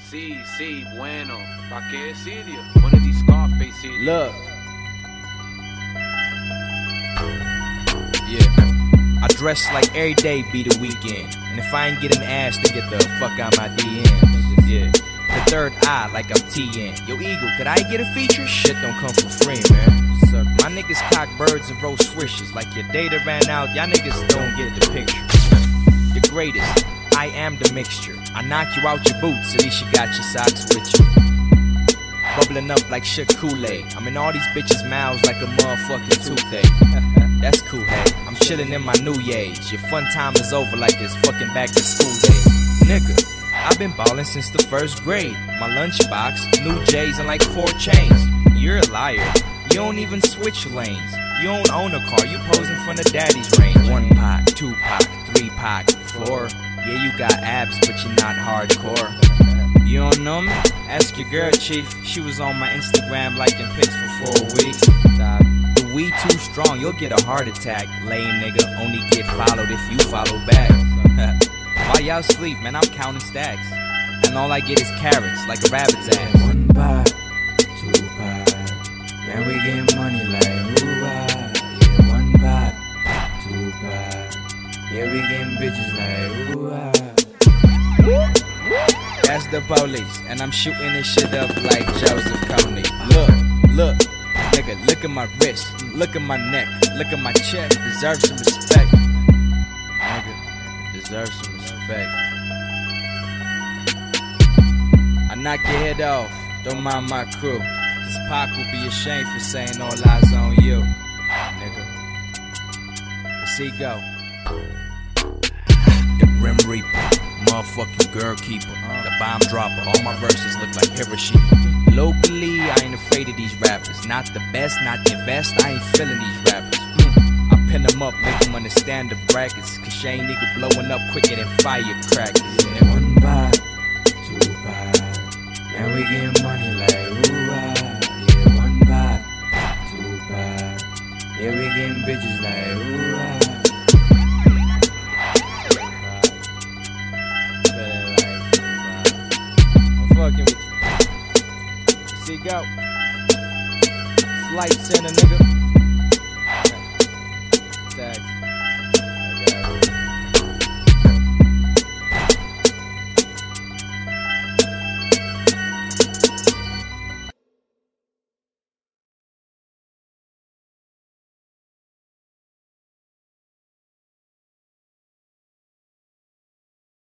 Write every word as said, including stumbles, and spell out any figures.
Sí, sí, bueno. ¿Pa qué sitio? One of these Scarface sitios. Look. Yeah. I dress like every day be the weekend. And if I ain't getting ass, then get the fuck out my D Ms. Yeah. The third eye like I'm T N. Yo, Eagle, could I get a feature? Shit don't come for free, man. My niggas cock birds and roll swishes. Like your data ran out, y'all niggas don't get the picture. The greatest, I am the mixture. I knock you out your boots, at least you got your socks with you. Bubbling up like shit Kool-Aid. I'm in all these bitches' mouths like a motherfucking toothache. That's cool, hey. I'm chilling in my new age. Your fun time is over like it's fucking back to school day. Nigga, I've been ballin' since the first grade. My lunchbox, new J's and like four chains. You're a liar. You don't even switch lanes. You don't own a car, you posing from the daddy's range. One pack, two pack, three pack, four. Yeah, you got abs, but you're not hardcore. You don't know me? Ask your girl, chief. She was on my Instagram liking pics for four weeks. The weed too strong, you'll get a heart attack. Lame nigga, only get followed if you follow back. While y'all sleep, man, I'm counting stacks. And all I get is carrots, like a rabbit's ass. One pack, two pack. Man, we get money like ooh-ah. Yeah, one pack, two pack. Yeah, we getting bitches like ooh-ah. That's the police, and I'm shooting this shit up like Joseph Kony. Look, look, nigga, look at my wrist, look at my neck, look at my chest. Deserve some respect, nigga. Deserve some respect. I knock your head off, don't mind my crew. Cause Pac will be ashamed for saying all eyes on you, nigga. Let's see go. The Grim Reaper, motherfucking girl keeper, the bomb dropper. All my verses look like Hiroshima. Locally, I ain't afraid of these rappers. Not the best, not the best, I ain't feeling these rappers. Mm. I pin them up, make them understand the brackets. Cause she ain't nigga blowing up quicker than firecrackers. Yeah, one pack, two pack. Man, we getting money like ooh-ah. Yeah, we getting bitches like ooh-ah. I'm fucking with you. See, go. Flight center, nigga.